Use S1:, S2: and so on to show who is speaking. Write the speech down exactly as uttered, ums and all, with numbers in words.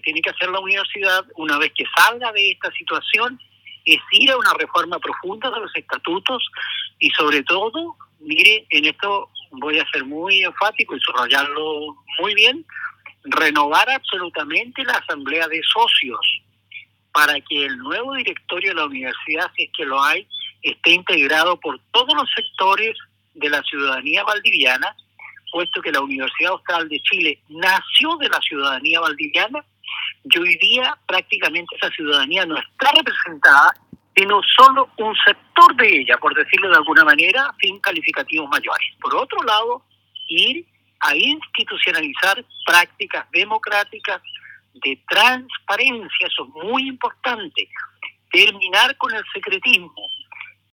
S1: tiene que hacer la universidad una vez que salga de esta situación es ir a una reforma profunda de los estatutos y sobre todo, mire, en esto voy a ser muy enfático y subrayarlo muy bien, renovar absolutamente la asamblea de socios para que el nuevo directorio de la universidad, si es que lo hay, esté integrado por todos los sectores de la ciudadanía valdiviana, puesto que la Universidad Austral de Chile nació de la ciudadanía valdiviana y hoy día prácticamente esa ciudadanía no está representada, sino solo un sector de ella, por decirlo de alguna manera, sin calificativos mayores. Por otro lado, ir a institucionalizar prácticas democráticas de transparencia, eso es muy importante, terminar con el secretismo,